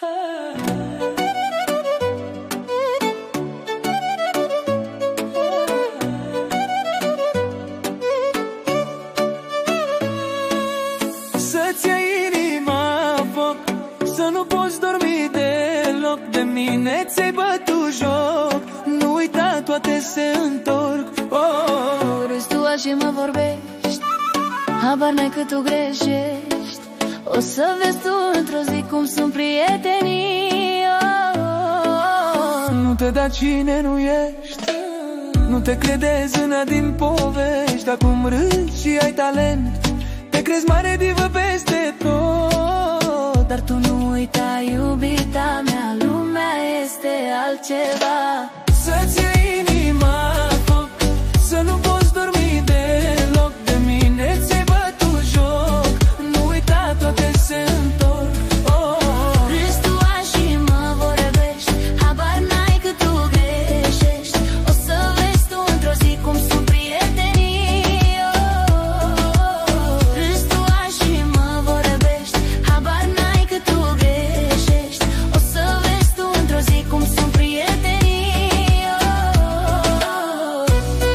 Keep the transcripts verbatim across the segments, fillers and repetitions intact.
Să-ți ia inima foc, să nu poți dormi deloc. De mine ți-ai bătut joc, nu uita, toate se întorc. Oh, râzi tu și mă vorbești, habar n-ai că tu greșești. O să vezi tu într-o zi cum sunt prietenii. Oh, oh, oh. Nu te da cine nu ești, nu te crede zâna din povești. Acum râzi și ai talent, te crezi mare divă peste tot. Dar tu nu uita, iubita mea, lumea este altceva. Să-ți ia inima foc, să nu poți dormi deloc. De mine ți-ai bătut joc, nu uita, toate se întorc. Oh, oh. Râzi tu și mă vorbești, habar n-ai că tu greșești. O să vezi tu într-o zi cum sunt prietenii. Oh, oh, oh. Râzi tu și mă vorbești, habar n-ai că tu greșești. O să vezi tu într-o zi cum sunt prietenii. Oh, oh, oh.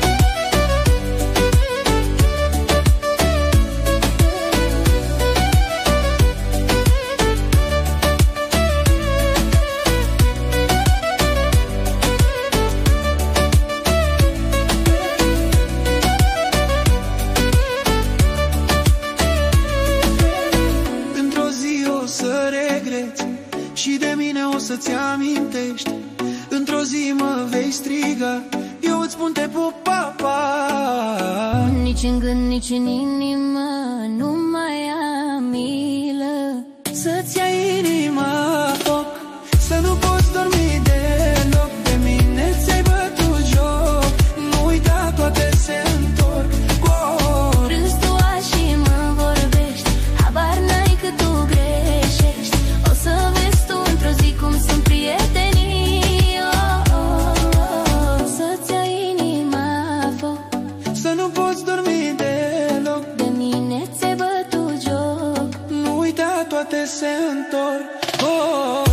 Într-o zi o să regreți și de mine o să-ți amintești. Într-o zi mă vei striga, eu îți spun te pup, pa, pa. Nici în gând, nici în inimă nu mai am milă. Să-ți ia inima foc, să nu poți dormi deloc. De mine ți-ai bătut joc, nu uita, toate se întorc. Oh, Râzi tu și mă vorbești, habar n-ai că tu greșești. O să vezi tu într-o zi cum sunt prietenii. Oh, oh, oh. Să-ți ia inima foc, să nu poți dormi deloc. de mine ți-ai bătut joc. Nu uita, toate se întorc. Oh,